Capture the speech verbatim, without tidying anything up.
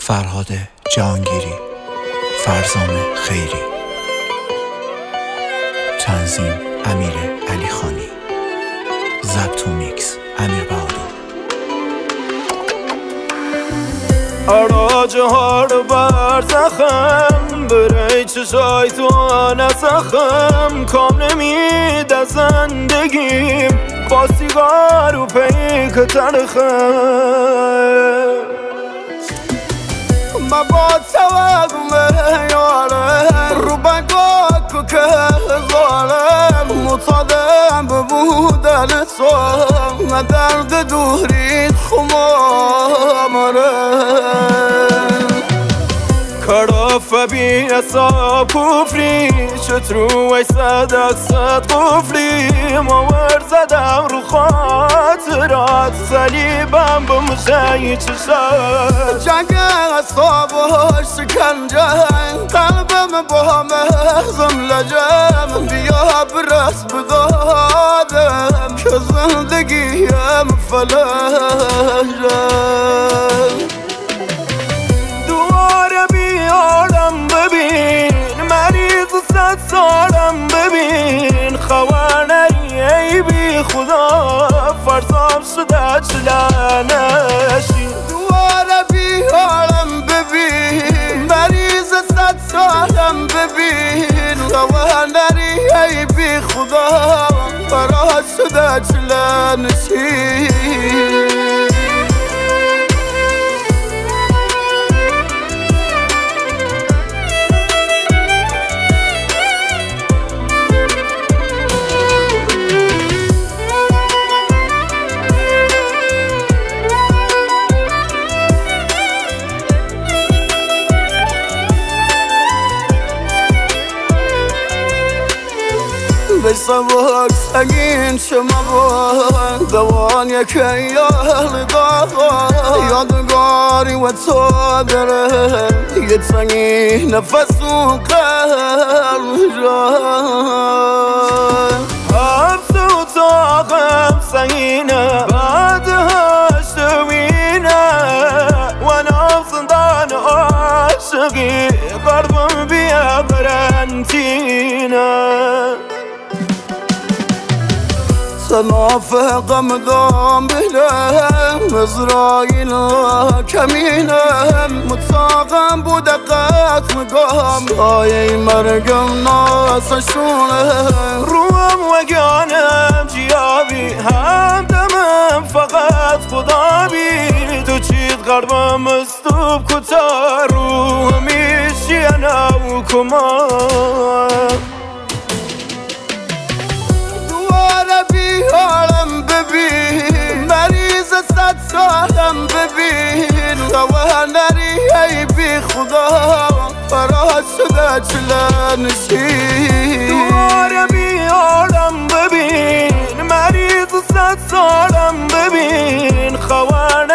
فرهاد جهانگیری، فرزام خیری، تنظیم امیر علیخانی، ضبط و میکس امیر بهادر. اراج هار بر زخم برای چشای تو نسخم، کام نمید از زندگیم با سیگار و پیک تلخم. ما با توقم یاره رو بگاک و که ظالم مطادم ببودن تو نه درد دورید خمامره کراف بی اصاب کفری چطرو ای صدق صد قفلی ماور زدم رو خاطرات صلیبم به مشایی چشات جنگ اصاب و شکنجه قلبم با مهزم لجم بیا برس بدادم که زندگیم فلجم دواره بیارم ببین مریض صد سالم ببین خوانری ای بی خدا فرزام شده چلانشی دواره بیارم ببین مریض صد سالم ببین خوانری ای بی خدا فرزام شده چلانشی. بسوار سگین شما با دوان یکی یال داغا یادگاری و تو داره یه سنگین نفس و قلب جان حبس و طاقم سنگینه بعدهاش دوینه و نافزندان عاشقی قربم بیا قرنطینه سنافقم دام بلم ازرائیل کمینم متساقم بود قتل گام سایه مرگم ناسشونه روم و گانم جیابی همدمم فقط خدا بی تو چید قلبم استوب کتا رو میشی انا و کمان بیارم ببین مریض صد سالم ببین خوانری ای بی خدا فرات شده چلنشی دواره بیارم ببین مریض صد سالم ببین خوان